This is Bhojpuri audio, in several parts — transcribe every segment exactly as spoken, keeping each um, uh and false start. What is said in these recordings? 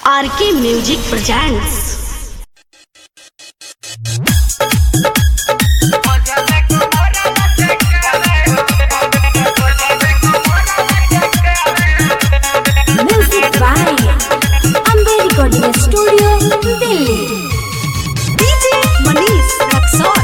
R K music presents. Music by Ambe recording studio Delhi. DJ Manish Raxaul.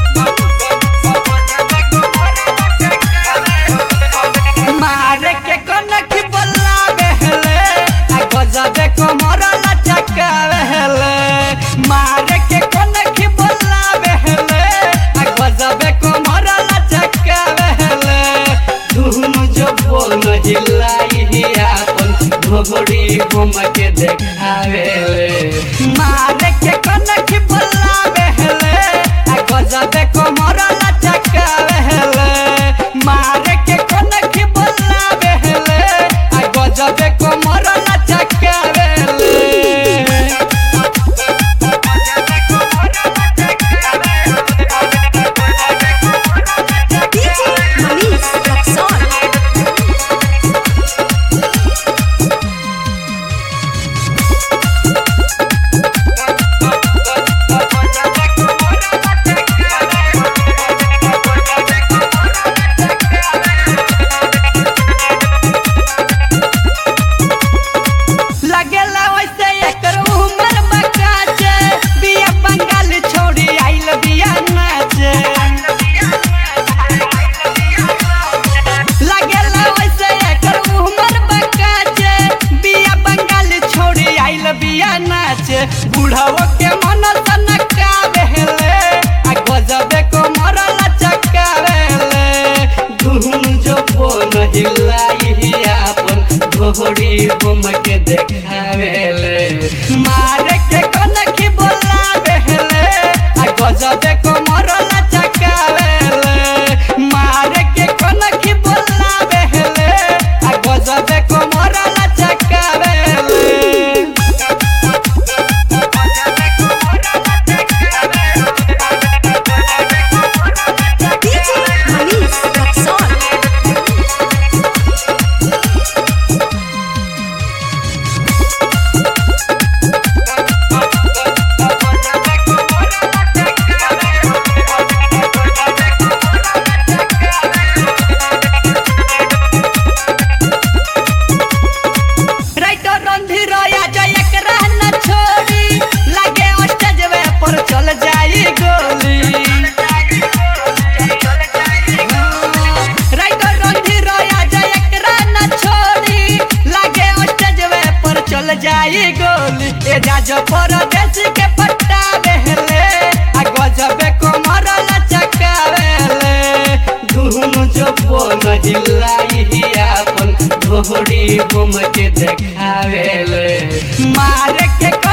मारे के कनक बोलावे हेले आ गजबे कमर लचकावे हेले। मारे के कनक बोलावे हेले आ गजबे कमर लचकावे हेले। दुनु जो बोल हिलाई ही अपन घोड़ी घूम के देखावे ले। मारे के कनक बोलावे हेले आ गजबे कमर लचकावे हेले। मारे के कनक बोलावे हेले आ गजबे कमर लचकावे ले। डीजे मनीष रक्सौल। लगेला वैसे एकर उमर बकाचे बिया बंगाल छोड़ी आइल बिया नाचे। लगेला वैसे एकर उमर बकाचे बिया बंगाल छोड़ी आइल बिया नाचे। बुढ़ाओ के मन सनकावे हेले आ गजबे कमर लचकावे हेले। धुन जो बोल हिलाई ही अपन घोड़ी घूम के देखावे ले। मारे के कनक बोलावे हेले आ गजबे कमर लचकावे ले। मारे के कनक बोलावे हेले आ गजबे कमर लचकावे ले। डीजे मनीष रक्सौल। राइटर रणधीर आजा एकरा न छोड़ी लागे स्टेजवे पर चल जाई गोली। राइटर रणधीर आजा एकरा न छोड़ी लागे स्टेजवे पर चल जाई गोली। ए जाज परदेश के पट्टावे हेले आ गजबे कमर लचकावे ले। धुन जो बोल हिलाई ही अपन घोड़ी घूम के देखावे ले। मारे के